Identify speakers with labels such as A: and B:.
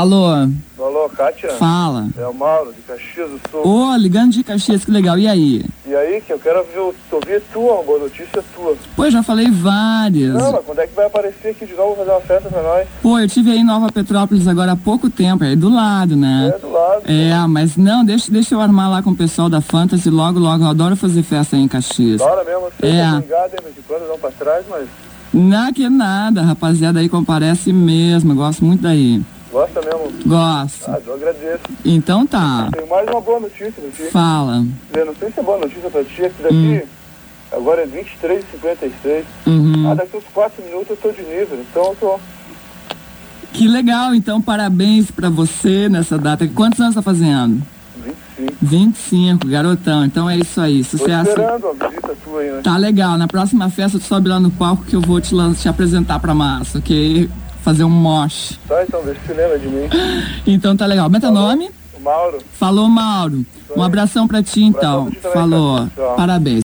A: Alô?
B: Alô, Kátia?
A: Fala.
B: É o Mauro, de Caxias do Sul.
A: Ô, ligando de Caxias, que legal. E aí?
B: E aí, que eu quero ouvir tua, uma boa notícia tua.
A: Pô, eu já falei várias.
B: Não, mas quando é que vai aparecer aqui de novo fazer uma festa pra nós?
A: Pô, eu estive aí em Nova Petrópolis agora há pouco tempo, é do lado, né?
B: É, do lado.
A: É, mas não, deixa eu armar lá com o pessoal da Fantasy logo, eu adoro fazer festa aí em Caxias.
B: Da hora mesmo, você
A: É.
B: tá ligado, hein, de quando não pra trás, mas
A: Não, que nada, rapaziada aí comparece mesmo, gosto muito daí.
B: gosta mesmo.
A: Gosto.
B: Ah, eu agradeço.
A: Então tá,
B: Tenho mais uma boa notícia pra ti.
A: fala.
B: Eu não sei se é boa notícia pra ti, é que daqui, agora é 23h56.
A: Uhum.
B: Daqui uns 4 minutos eu tô de nível, então eu tô
A: Que legal, então parabéns pra você nessa data. Quantos anos tá fazendo?
B: 25.
A: 25, garotão. Então é isso aí,
B: Tô
A: sucesso.
B: esperando a visita tua aí, né?
A: Tá legal, na próxima festa tu sobe lá no palco que eu vou te apresentar pra massa, ok? Fazer um mosh.
B: Tá, então vê se lembra de mim.
A: Então tá legal. Como é teu nome?
B: O Mauro.
A: Falou, Mauro. Um abração pra ti então.
B: Abração pra ti também,
A: Falou.
B: cara. Tchau.
A: Parabéns.